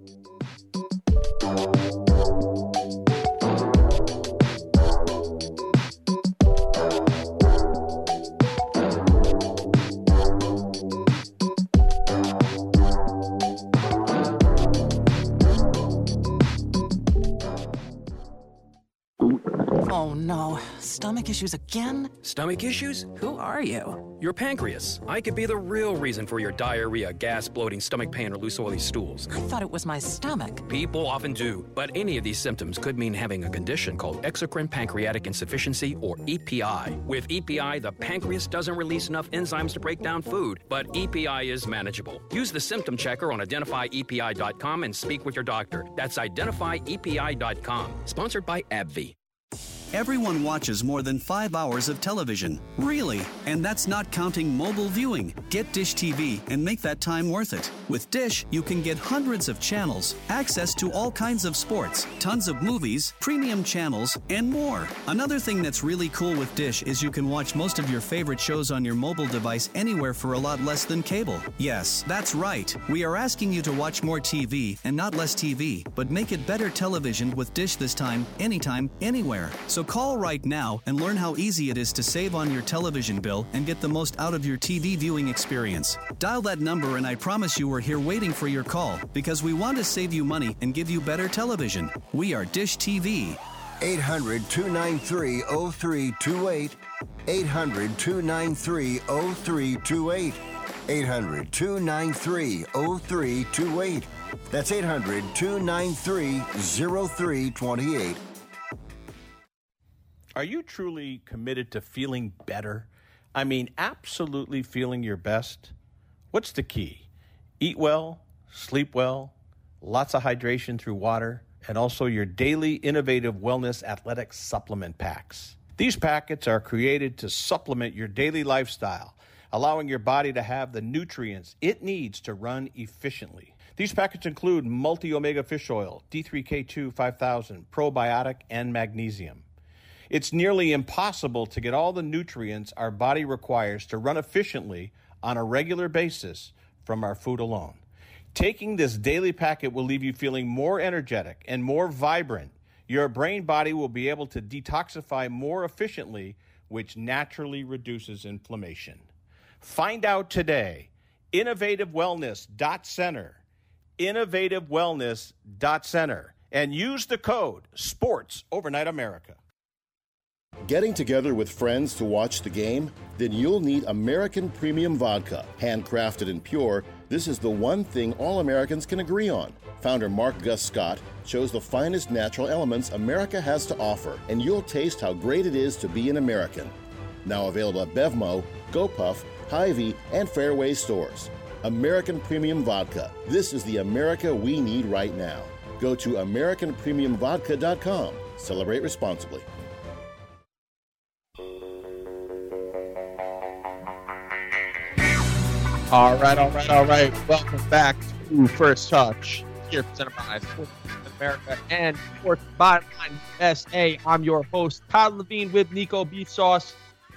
Oh no, stomach issues again? Stomach issues? Who are you? Your pancreas. I could be the real reason for your diarrhea, gas, bloating, stomach pain, or loose oily stools. I thought it was my stomach. People often do, but any of these symptoms could mean having a condition called exocrine pancreatic insufficiency, or E P I. With E P I, the pancreas doesn't release enough enzymes to break down food, but E P I is manageable. Use the symptom checker on identify E P I dot com and speak with your doctor. That's identify E P I dot com. Sponsored by AbbVie. Everyone watches more than five hours of television. Really? And that's not counting mobile viewing. Get Dish T V and make that time worth it. With Dish, you can get hundreds of channels, access to all kinds of sports, tons of movies, premium channels, and more. Another thing that's really cool with Dish is you can watch most of your favorite shows on your mobile device anywhere for a lot less than cable. Yes, that's right. We are asking you to watch more T V and not less T V, but make it better television with Dish this time, anytime, anywhere. So call right now and learn how easy it is to save on your television bill and get the most out of your T V viewing experience. Dial that number and I promise you we're here waiting for your call because we want to save you money and give you better television. We are Dish T V. eight hundred, two nine three, oh three two eight. eight hundred, two nine three, oh three two eight. eight hundred, two nine three, oh three two eight. That's eight hundred, two nine three, oh three two eight. Are you truly committed to feeling better? I mean, absolutely feeling your best? What's the key? Eat well, sleep well, lots of hydration through water, and also your daily innovative wellness athletic supplement packs. These packets are created to supplement your daily lifestyle, allowing your body to have the nutrients it needs to run efficiently. These packets include multi-omega fish oil, D three K two five thousand, probiotic, and magnesium. It's nearly impossible to get all the nutrients our body requires to run efficiently on a regular basis from our food alone. Taking this daily packet will leave you feeling more energetic and more vibrant. Your brain body will be able to detoxify more efficiently, which naturally reduces inflammation. Find out today. innovative wellness dot center. innovative wellness dot center. And use the code SPORTS Overnight America. Getting together with friends to watch the game? Then you'll need American Premium Vodka. Handcrafted and pure, this is the one thing all Americans can agree on. Founder Mark Gus Scott chose the finest natural elements America has to offer, and you'll taste how great it is to be an American. Now available at Bevmo, GoPuff, Hy-Vee, and Fairway stores. American Premium Vodka. This is the America we need right now. Go to American Premium Vodka dot com. Celebrate responsibly. All right, all right, all right. Welcome back to First Touch, here presented by Sports America and Sports Byline U S A. I'm your host, Todd Levine, with Nico Beef Sauce.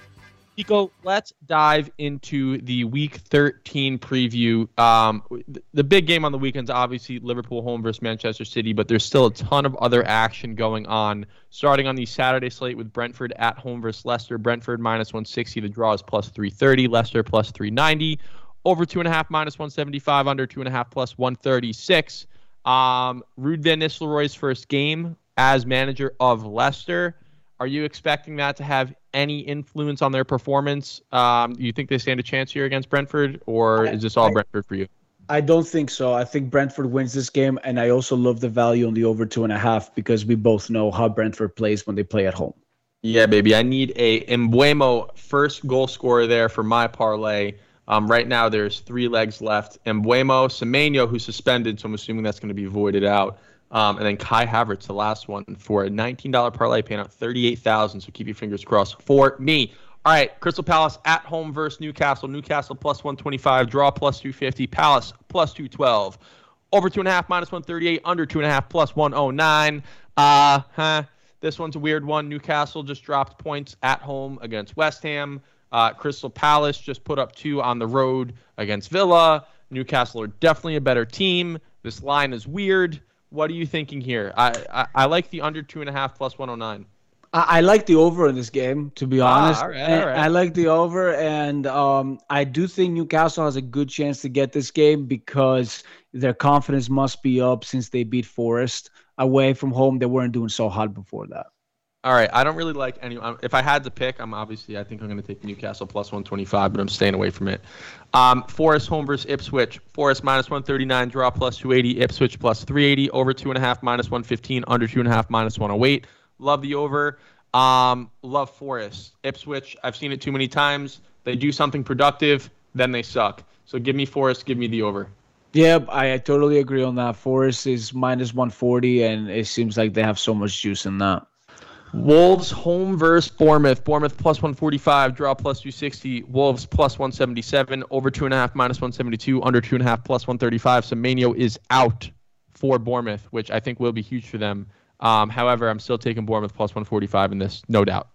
Nico, let's dive into the Week thirteen preview. Um, the big game on the weekend's obviously Liverpool home versus Manchester City, but there's still a ton of other action going on. Starting on the Saturday slate with Brentford at home versus Leicester. Brentford minus one sixty. The draw is plus three thirty. Leicester plus three ninety. Over two and a half minus one seventy-five. Under two and a half plus one thirty-six. Um, Ruud van Nistelrooy's first game as manager of Leicester. Are you expecting that to have any influence on their performance? Um, do you think they stand a chance here against Brentford, or is this all I, Brentford for you? I don't think so. I think Brentford wins this game, and I also love the value on the over two and a half because we both know how Brentford plays when they play at home. Yeah, baby. I need a Mbeumo first goal scorer there for my parlay. Um, right now, there's three legs left. Mbeumo, Semenyo, who's suspended, so I'm assuming that's going to be voided out. Um, and then Kai Havertz, the last one, for a nineteen dollars parlay, paying out thirty-eight thousand dollars. So keep your fingers crossed for me. All right, Crystal Palace at home versus Newcastle. Newcastle plus one twenty-five, draw plus two fifty, Palace plus two twelve. Over two and a half, minus one thirty-eight, under two and a half, plus one oh nine. Uh, huh. This one's a weird one. Newcastle just dropped points at home against West Ham. Uh, Crystal Palace just put up two on the road against Villa. Newcastle are definitely a better team. This line is weird. What are you thinking here? I, I, I like the under two and a half plus one oh nine. I, I like the over in this game, to be honest. Ah, all right, all right. I like the over, and um, I do think Newcastle has a good chance to get this game because their confidence must be up since they beat Forest away from home. They weren't doing so hot before that. All right, I don't really like any. If I had to pick, I'm obviously I think I'm going to take Newcastle plus one twenty-five, but I'm staying away from it. Um, Forest home versus Ipswich. Forest minus one thirty-nine, draw plus two eighty. Ipswich plus three eighty. Over two and a half minus one fifteen. Under two and a half minus one oh eight. Love the over. Um, love Forest. Ipswich. I've seen it too many times. They do something productive, then they suck. So give me Forest. Give me the over. Yeah, I, I totally agree on that. Forest is minus one forty, and it seems like they have so much juice in that. Wolves home versus Bournemouth. Bournemouth plus one forty-five, draw plus two sixty. Wolves plus one seventy-seven, over two and a half minus one seventy-two, under two and a half plus one thirty-five. Semenyo is out for Bournemouth, which I think will be huge for them. Um, however, I'm still taking Bournemouth plus one forty-five in this, no doubt.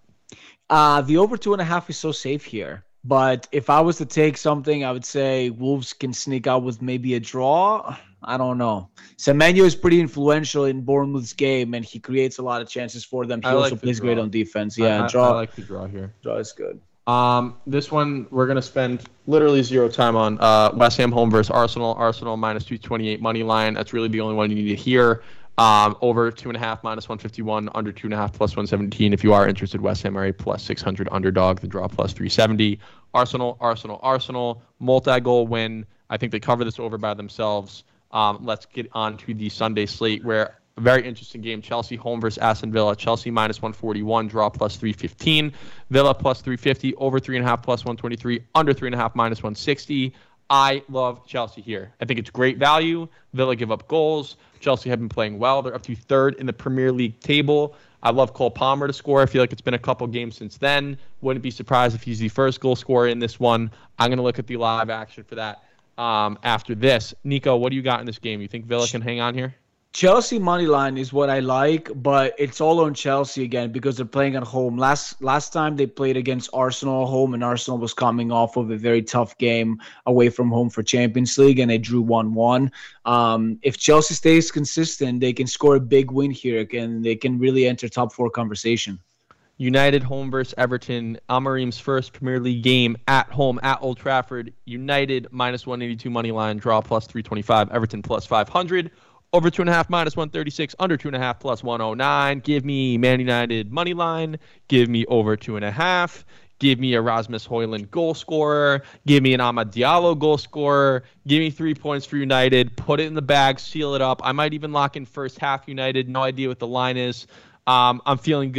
Uh, the over two and a half is so safe here. But if I was to take something, I would say Wolves can sneak out with maybe a draw. I don't know. Semenyo is pretty influential in Bournemouth's game, and he creates a lot of chances for them. He I also like plays draw. great on defense. Yeah, I, draw. I like the draw here. Draw is good. Um, this one we're going to spend literally zero time on. Uh, West Ham home versus Arsenal. Arsenal minus two twenty-eight money line. That's really the only one you need to hear. Um, over two and a half minus one fifty-one, under two and a half plus one seventeen. If you are interested, West Ham are a plus six hundred underdog. The draw plus three seventy. Arsenal, Arsenal, Arsenal. Multi-goal win. I think they cover this over by themselves. Um, let's get on to the Sunday slate where a very interesting game. Chelsea home versus Aston Villa. Chelsea minus one forty-one, draw plus three fifteen. Villa plus three fifty, over three and a half plus one twenty-three, under three and a half minus one sixty. I love Chelsea here. I think it's great value. Villa give up goals. Chelsea have been playing well. They're up to third in the Premier League table. I love Cole Palmer to score. I feel like it's been a couple games since then. Wouldn't be surprised if he's the first goal scorer in this one. I'm going to look at the live action for that um, after this. Nico, what do you got in this game? You think Villa can hang on here? Chelsea money line is what I like, but it's all on Chelsea again because they're playing at home. Last last time they played against Arsenal at home, and Arsenal was coming off of a very tough game away from home for Champions League, and they drew one one. Um, if Chelsea stays consistent, they can score a big win here, and they can really enter top four conversation. United home versus Everton. Amorim's first Premier League game at home at Old Trafford. United minus one eighty-two money line, draw plus three twenty-five. Everton plus five hundred. Over two and a half minus one thirty-six, under two and a half plus one oh nine. Give me Man United money line. Give me over two and a half. Give me a Rasmus Højlund goal scorer. Give me an Amad Diallo goal scorer. Give me three points for United. Put it in the bag. Seal it up. I might even lock in first half United. No idea what the line is. Um, I'm feeling good.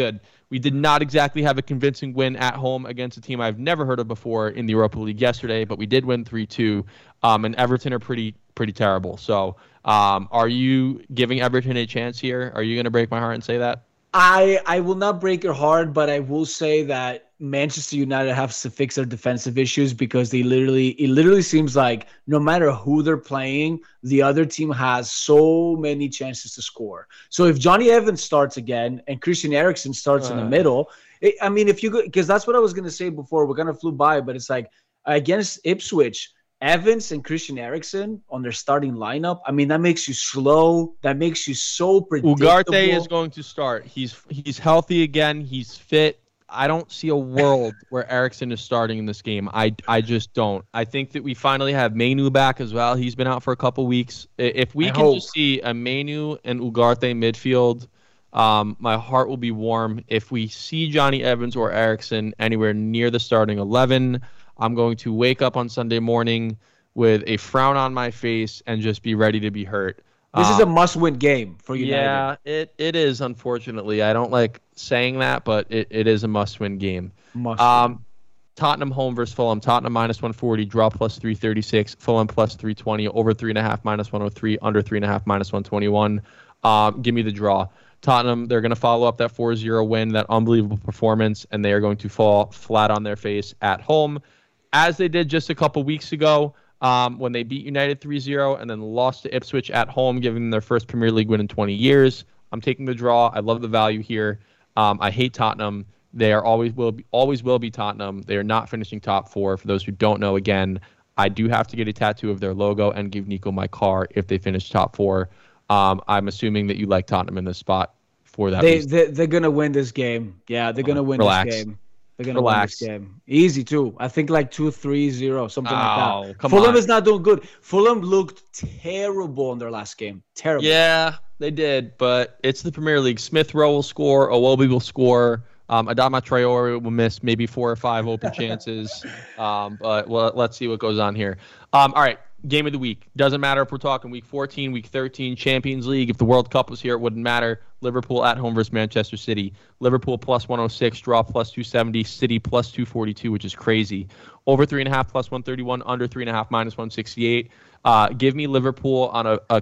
We did not exactly have a convincing win at home against a team I've never heard of before in the Europa League yesterday, but we did win three two, um, and Everton are pretty pretty terrible. So um, are you giving Everton a chance here? Are you going to break my heart and say that? I I will not break your heart, but I will say that Manchester United have to fix their defensive issues because they literally it literally seems like no matter who they're playing, the other team has so many chances to score. So if Johnny Evans starts again and Christian Eriksen starts uh. in the middle, it, I mean, if you go, because that's what I was gonna say before, we're gonna flew by, but it's like against Ipswich, Evans and Christian Eriksen on their starting lineup. I mean, that makes you slow. That makes you so predictable. Ugarte is going to start. He's he's healthy again. He's fit. I don't see a world where Eriksen is starting in this game. I, I just don't. I think that we finally have Mainu back as well. He's been out for a couple weeks. If we I can hope. just see a Mainu and Ugarte midfield, um, my heart will be warm. If we see Johnny Evans or Eriksen anywhere near the starting eleven, I'm going to wake up on Sunday morning with a frown on my face and just be ready to be hurt. This um, is a must-win game for United. Yeah, it, it is, unfortunately. I don't like saying that, but it, it is a must-win game. Must um, Tottenham home versus Fulham. Tottenham minus one forty, draw plus three thirty-six. Fulham plus three twenty, over three point five minus one oh three, under three point five minus one twenty-one. Um, give me the draw. Tottenham, they're going to follow up that four zero win, that unbelievable performance, and they are going to fall flat on their face at home, as they did just a couple weeks ago. Um, when they beat United three zero and then lost to Ipswich at home, giving them their first Premier League win in twenty years. I'm taking the draw. I love the value here. Um, I hate Tottenham. They are always will be, always will be Tottenham. They are not finishing top four. For those who don't know, again, I do have to get a tattoo of their logo and give Nico my car if they finish top four. Um, I'm assuming that you like Tottenham in this spot for that they, reason. they, They're going to win this game. Yeah, they're going to win Relax. this game. They're going to win this game. Easy, too. I think like two three zero, something oh, like that. Come Fulham on. is not doing good. Fulham looked terrible in their last game. Terrible. Yeah, they did, but it's the Premier League. Smith Rowe will score. Iwobi will score. Um, Adama Traore will miss maybe four or five open chances. Um, but well, let's see what goes on here. Um, all right. Game of the week. Doesn't matter if we're talking week fourteen, week thirteen, Champions League. If the World Cup was here, it wouldn't matter. Liverpool at home versus Manchester City. Liverpool plus one oh six, draw plus two seventy, City plus two forty-two, which is crazy. Over three point five plus one thirty-one, under three point five minus one sixty-eight. Uh, give me Liverpool on a, a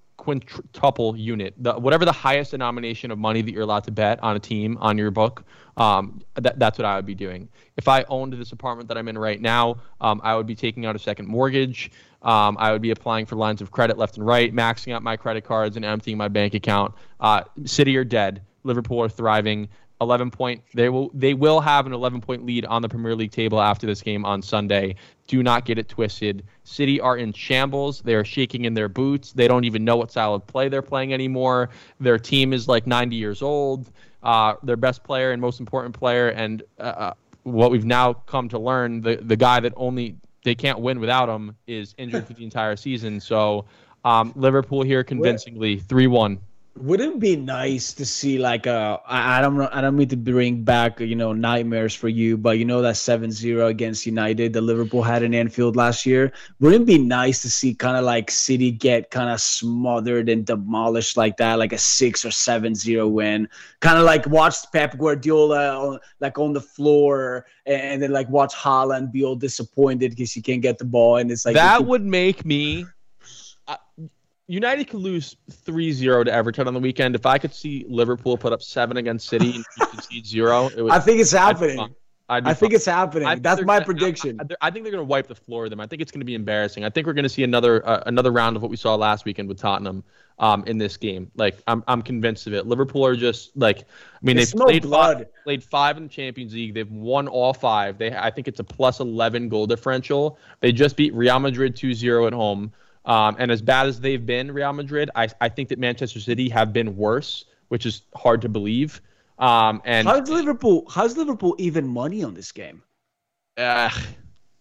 quintuple unit. The, whatever the highest denomination of money that you're allowed to bet on a team on your book, um, that, that's what I would be doing. If I owned this apartment that I'm in right now, um, I would be taking out a second mortgage. Um, I would be applying for lines of credit left and right, maxing out my credit cards and emptying my bank account. Uh, City are dead. Liverpool are thriving. eleven point. They will. They will have an eleven point lead on the Premier League table after this game on Sunday. Do not get it twisted. City are in shambles. They are shaking in their boots. They don't even know what style of play they're playing anymore. Their team is like ninety years old. Uh, their best player and most important player, and uh, what we've now come to learn, the the guy that only they can't win without him is injured for the entire season. So um, Liverpool here convincingly three one. Wouldn't it be nice to see like a I, I don't know I don't mean to bring back you know nightmares for you, but you know that seven zero against United that Liverpool had in Anfield last year? Wouldn't it be nice to see kind of like City get kind of smothered and demolished like that, like a six or seven zero win? Kind of like watch Pep Guardiola on, like on the floor, and then like watch Haaland be all disappointed because he can't get the ball, and it's like that could, would make me. Uh, United could lose three zero to Everton on the weekend. If I could see Liverpool put up seven against City and concede zero, it would, I think it's happening. I'd I'd I think fun. it's happening. Think That's my gonna, prediction. I, I think they're going to wipe the floor with them. I think it's going to be embarrassing. I think we're going to see another uh, another round of what we saw last weekend with Tottenham um, in this game. Like I'm I'm convinced of it. Liverpool are just like I mean It's they've no played blood. five, played five in the Champions League. They've won all five. They I think it's a plus eleven goal differential. They just beat Real Madrid two zero at home. Um, and as bad as they've been, Real Madrid, I, I think that Manchester City have been worse, which is hard to believe. Um, and how's Liverpool? How's Liverpool even money on this game? Uh,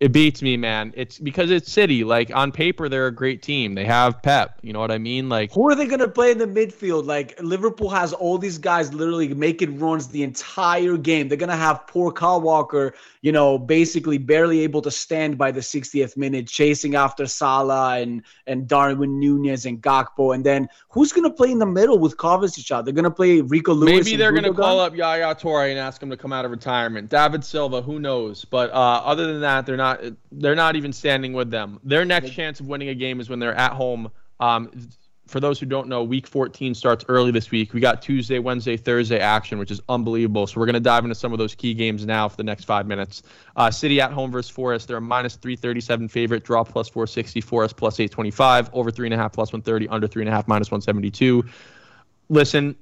It beats me, man. It's because it's City. Like, on paper, they're a great team. They have Pep. You know what I mean? Like, who are they going to play in the midfield? Like, Liverpool has all these guys literally making runs the entire game. They're going to have poor Kyle Walker, you know, basically barely able to stand by the sixtieth minute, chasing after Salah and, and Darwin Nunez and Gakpo. And then who's going to play in the middle with Kovacic out? They're going to play Rico Lewis. Maybe they're going to call up Yaya Toure and ask him to come out of retirement. David Silva, who knows? But uh, other than that, they're not they're not even standing with them. Their next chance of winning a game is when they're at home. Um, for those who don't know, week fourteen starts early this week. We got Tuesday, Wednesday, Thursday action, which is unbelievable. So we're going to dive into some of those key games now for the next five minutes. Uh, City at home versus Forest. They're a minus three thirty-seven favorite. Draw plus four sixty. Forest plus eight twenty-five. Over three and a half plus one thirty. Under three and a half minus one seventy-two. Listen,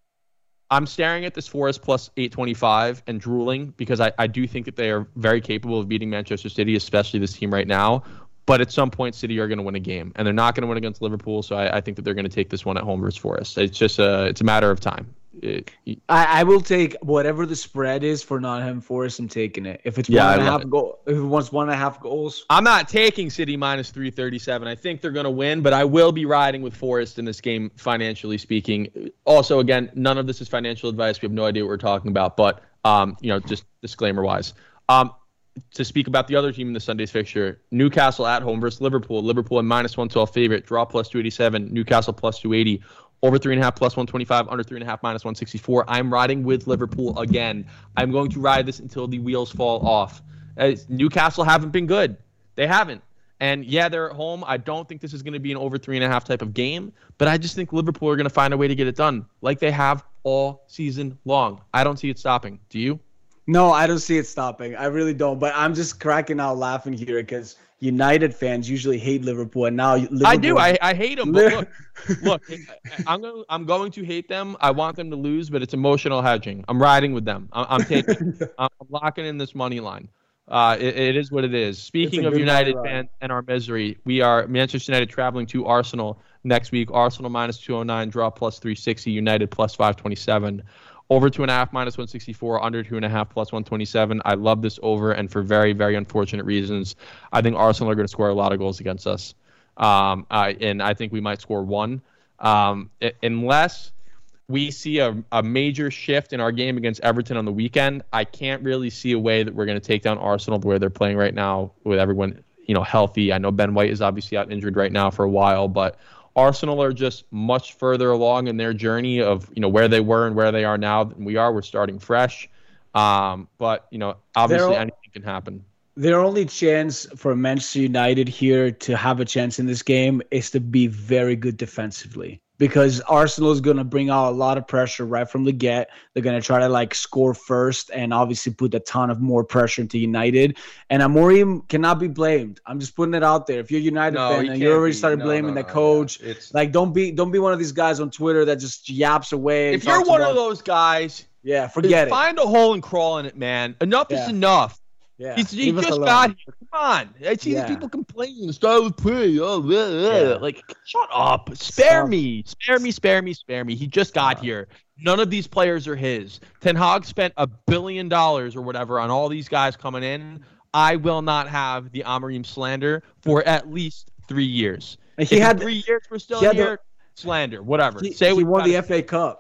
I'm staring at this Forest plus eight twenty-five and drooling because I, I do think that they are very capable of beating Manchester City, especially this team right now. But at some point, City are going to win a game, and they're not going to win against Liverpool. So I, I think that they're going to take this one at home versus Forest. It's just a it's a matter of time. It, it, I, I will take whatever the spread is for Nottingham Forest. I'm taking it. If it's Yeah, one and I a love half it. goal, if it wants one and a half goals, I'm not taking City minus three thirty-seven. I think they're going to win, but I will be riding with Forest in this game, financially speaking. Also, again, none of this is financial advice. We have no idea what we're talking about, but um, you know, just disclaimer-wise. Um, to speak about the other team in the Sunday's fixture, Newcastle at home versus Liverpool. Liverpool a minus one twelve favorite. Draw plus two eighty-seven. Newcastle plus two eighty. Over three and a half plus one twenty-five. Under three and a half minus one sixty-four. I'm riding with Liverpool again. I'm going to ride this until the wheels fall off. As Newcastle haven't been good. They haven't. And yeah, they're at home. I don't think this is going to be an over three and a half type of game, but I just think Liverpool are going to find a way to get it done like they have all season long. I don't see it stopping. Do you? no, I don't see it stopping. I really don't. But I'm just cracking out laughing here because United fans usually hate Liverpool, and now Liverpool, I do. I, I hate them. But look, look, I'm going. I'm going to hate them. I want them to lose, but it's emotional hedging. I'm riding with them. I'm, I'm taking. I'm locking in this money line. Uh, it, it is what it is. Speaking of United fans and our misery, we are Manchester United traveling to Arsenal next week. Arsenal minus two oh nine, draw plus three sixty. United plus five twenty-seven. Over two and a half minus one sixty-four, under two and a half plus one twenty-seven. I love this over, and for very, very unfortunate reasons, I think Arsenal are going to score a lot of goals against us. Um, uh, and I think we might score one. Um, it, unless we see a, a major shift in our game against Everton on the weekend, I can't really see a way that we're going to take down Arsenal the way they're playing right now with everyone, you know, healthy. I know Ben White is obviously out injured right now for a while, but Arsenal are just much further along in their journey of, you know, where they were and where they are now than we are. We're starting fresh. Um, but, you know, obviously They're- anything can happen. Their only chance for Manchester United here to have a chance in this game is to be very good defensively, because Arsenal is going to bring out a lot of pressure right from the get. They're going to try to like score first and obviously put a ton of more pressure into United. And Amorim cannot be blamed. I'm just putting it out there. If you're a United No, fan he and you can't already be. started No, blaming no, the no, coach, yeah. It's- like don't be don't be one of these guys on Twitter that just yaps away. and If you're talks one about- of those guys, yeah, forget it. find a hole and crawl in it, man. Enough Yeah. is enough. Yeah, He's, he leave us just alone. got here. Come on. I see Yeah. these people complaining. Start with play. Oh, blah, blah. Yeah. Like, shut up. Spare Stop. me. Spare me, spare me, spare me. He just got here. None of these players are his. Ten Hag spent a billion dollars or whatever on all these guys coming in. I will not have the Amorim slander for at least three years. And If he in had- three years we're still he had the- here, slander, whatever. He, Say he what you won the gotta F A Cup.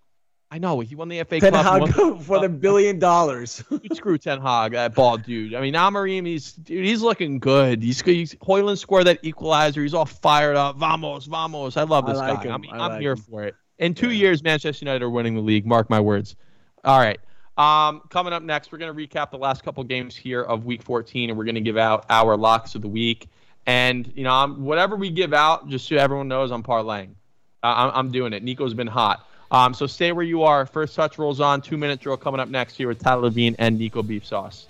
I know he won the F A Ten Cup. He won Hag the- for the billion dollars. Dude, screw Ten Hag, that bald dude. I mean, Amorim, he's dude, he's looking good. He's, he's Hoyland scored that equalizer. He's all fired up. Vamos, vamos. I love I this like guy. I him. mean, I I'm like here him. for it. In two years, Manchester United are winning the league. Mark my words. All right. Um, coming up next, we're going to recap the last couple games here of Week fourteen, and we're going to give out our locks of the week. And you know, I'm, whatever we give out, just so everyone knows, I'm parlaying. Uh, I'm, I'm doing it. Nico's been hot. Um, so stay where you are. First touch rolls on. Two minute drill coming up next here with Tyler Levine and Nico Beef Sauce.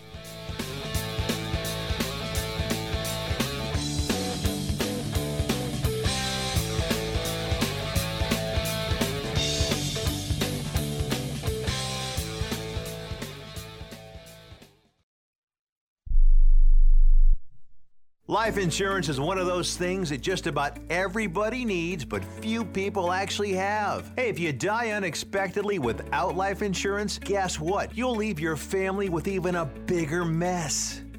Life insurance is one of those things that just about everybody needs, but few people actually have. Hey, if you die unexpectedly without life insurance, guess what? You'll leave your family with even a bigger mess.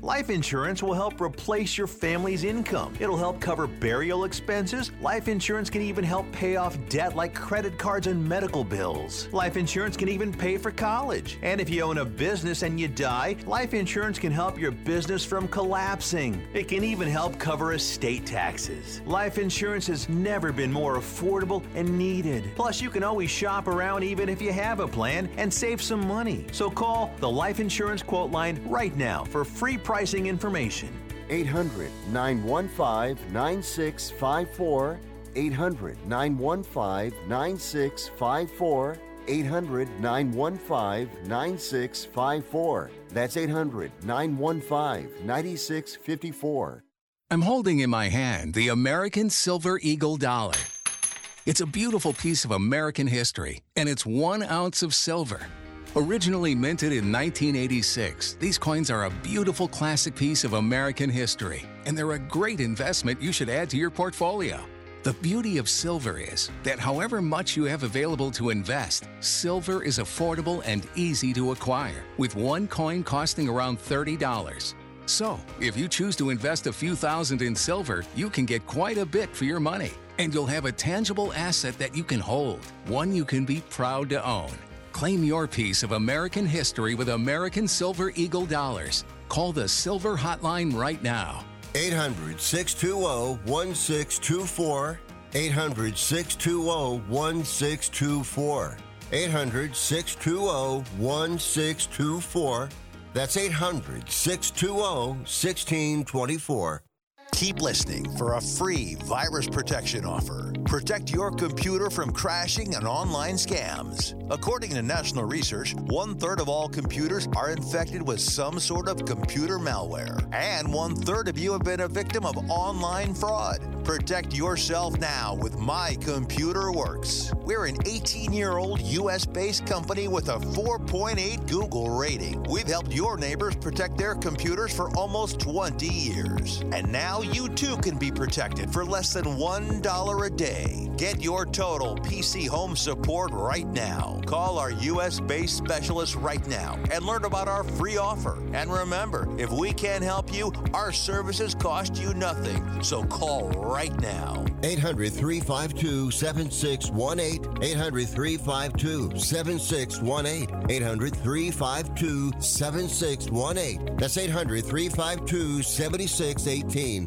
Life insurance will help replace your family's income. It'll help cover burial expenses. Life insurance can even help pay off debt like credit cards and medical bills. Life insurance can even pay for college. And if you own a business and you die, life insurance can help your business from collapsing. It can even help cover estate taxes. Life insurance has never been more affordable and needed. Plus, you can always shop around even if you have a plan and save some money. So call the Life Insurance Quote Line right now for free pricing information. eight hundred, nine one five, nine six five four. eight hundred, nine one five, nine six five four. eight hundred, nine one five, nine six five four. That's eight hundred, nine one five, nine six five four. I'm holding in my hand the American Silver Eagle Dollar. It's a beautiful piece of American history, and it's one ounce of silver. Originally minted in nineteen eighty-six, these coins are a beautiful classic piece of American history, and they're a great investment you should add to your portfolio. The beauty of silver is that however much you have available to invest, silver is affordable and easy to acquire, with one coin costing around thirty dollars. So, if you choose to invest a few thousand in silver, you can get quite a bit for your money, and you'll have a tangible asset that you can hold, one you can be proud to own. Claim your piece of American history with American Silver Eagle Dollars. Call the Silver Hotline right now. eight hundred, six two zero, one six two four. eight hundred, six two zero, one six two four. eight hundred, six two zero, one six two four. That's eight hundred, six two zero, one six two four. Keep listening for a free virus protection offer. Protect your computer from crashing and online scams. According to national research, one-third of all computers are infected with some sort of computer malware. And one-third of you have been a victim of online fraud. Protect yourself now with My Computer Works. We're an eighteen-year-old U S-based company with a four point eight Google rating. We've helped your neighbors protect their computers for almost twenty years. And now you too can be protected for less than one dollar a day. Get your total P C home support right now. Call our U S-based specialist right now and learn about our free offer. And remember, if we can't help you, our services cost you nothing. So call right now. eight hundred, three five two, seven six one eight. eight hundred, three five two, seven six one eight. eight hundred, three five two, seven six one eight. That's eight hundred, three five two, seven six one eight.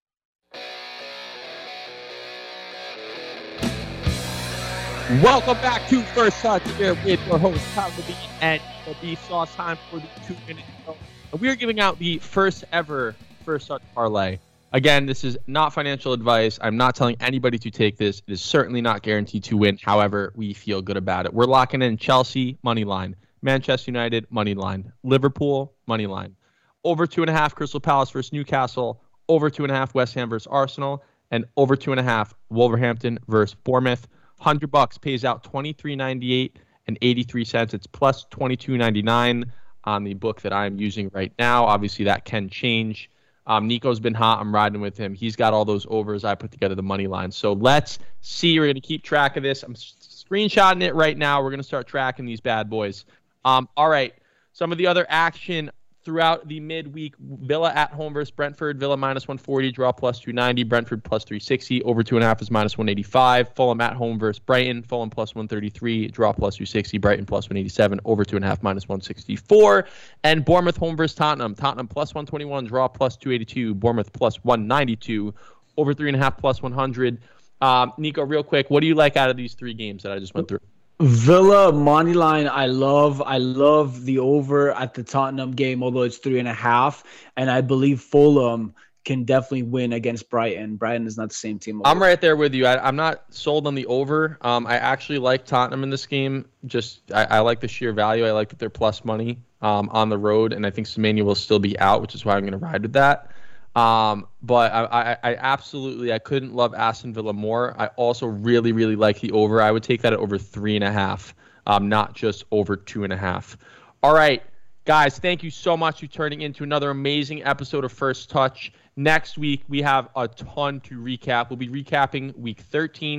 Welcome back to First Touch here with your host, Tyler Levine and B Sauce. Time for the two-minute show. We are giving out the first ever First Touch parlay. Again, this is not financial advice. I'm not telling anybody to take this. It is certainly not guaranteed to win. However, we feel good about it. We're locking in Chelsea, money line. Manchester United, money line. Liverpool, money line. Over two and a half, Crystal Palace versus Newcastle. Over two and a half, West Ham versus Arsenal. And over two and a half, Wolverhampton versus Bournemouth. one hundred bucks pays out twenty-three ninety-eight and eighty-three cents. It's plus twenty-two ninety-nine on the book that I'm using right now. Obviously, that can change. Um, Nico's been hot. I'm riding with him. He's got all those overs. I put together the money line. So let's see. We're going to keep track of this. I'm screenshotting it right now. We're going to start tracking these bad boys. Um, all right. Some of the other action throughout the midweek: Villa at home versus Brentford. Villa minus one forty, draw plus two ninety. Brentford plus three sixty. Over two and a half is minus one eighty-five. Fulham at home versus Brighton. Fulham plus one thirty-three, draw plus two sixty. Brighton plus one eighty-seven. Over two and a half minus one sixty-four. And Bournemouth home versus Tottenham. Tottenham plus one twenty-one, draw plus two eighty-two. Bournemouth plus one ninety-two. Over three and a half plus one hundred. Um, Nico, real quick, what do you like out of these three games that I just went through? Villa money line, I love. I love the over at the Tottenham game, although it's three and a half. And I believe Fulham can definitely win against Brighton. Brighton is not the same team. I'm right there with you. I, I'm not sold on the over. Um, I actually like Tottenham in this game. Just I, I like the sheer value. I like that they're plus money um, on the road, and I think Semenya will still be out, which is why I'm going to ride with that. Um, but I, I, I absolutely, I couldn't love Aston Villa more. I also really, really like the over. I would take that at over three and a half, um, not just over two and a half. All right, guys, thank you so much for turning into another amazing episode of First Touch. Next week, we have a ton to recap. We'll be recapping week thirteen,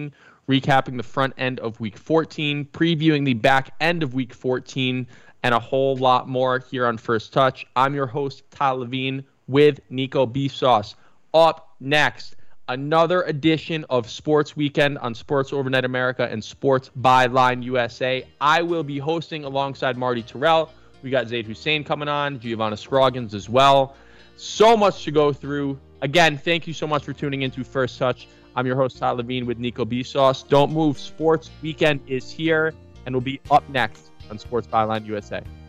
recapping the front end of Week fourteen, previewing the back end of Week fourteen, and a whole lot more here on First Touch. I'm your host, Tyler Levine, with Nico Beef Sauce. Up next, another edition of Sports Weekend on Sports Overnight America and Sports Byline U S A. I will be hosting alongside Marty Terrell. We got Zaid Hussein coming on, Giovanna Scroggins as well. So much to go through. Again, thank you so much for tuning into First Touch. I'm your host, Tyler Levine, with Nico Beef Sauce. Don't move. Sports Weekend is here and will be up next on Sports Byline U S A.